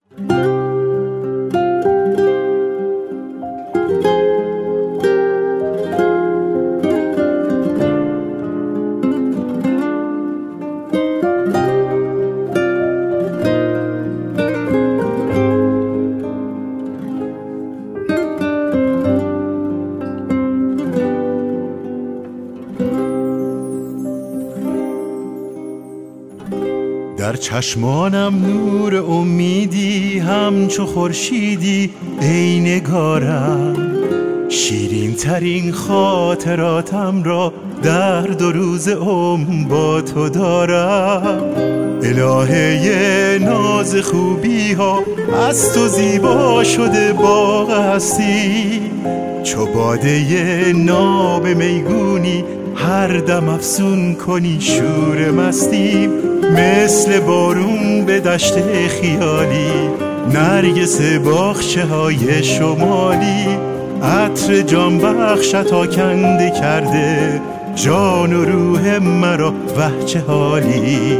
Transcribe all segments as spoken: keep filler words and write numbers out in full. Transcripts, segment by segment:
در چشمانم نور امیدی همچو خورشیدی ای نگارم، شیرین ترین خاطراتم را در دو روز عمر با تو دارم. الهه ناز خوبی ها از تو زیبا شده باغ هستی، چو باده ناب میگونی هر دم افسون کنی شور مستیم. مثل بارون به دشت خیالی نرگس باغچه های شمالی، عطر جان بخشت آکنده کرده جان و روح مرا وه چه حالی.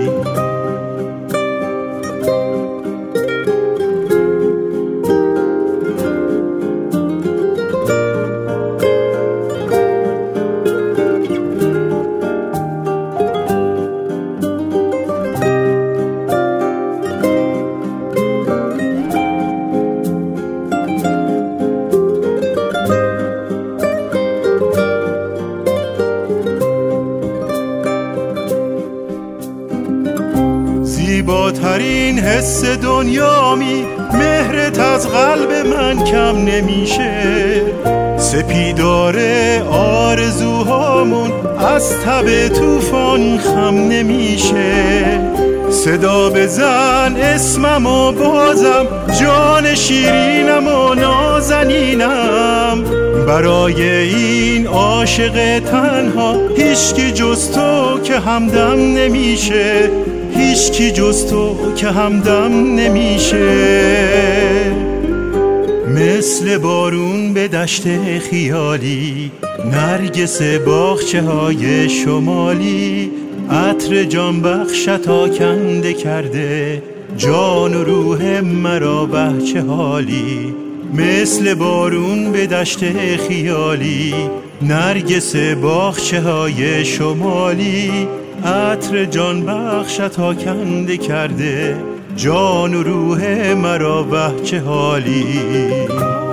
زیباترین حس دنیامی، مهرت از قلب من کم نمیشه. سپیدار آرزوهامون از تب طوفان خم نمیشه. صدا بزن اسمم و بازم جان شیرینم و نازنینم. برای این عاشق تنها هیچکی جز تو که همدم نمیشه، هیچکی جز تو که همدم نمیشه. مثل بارون به دشت خیالی نرگس باغچه های شمالی، عطر جان بخشت آکنده کرده جان و روح مرا وه چه حالی. مثل بارون به دشت خیالی نرگس باغچه های شمالی، عطر جان بخشت آکنده کرده جان و روح مرا وه چه حالی.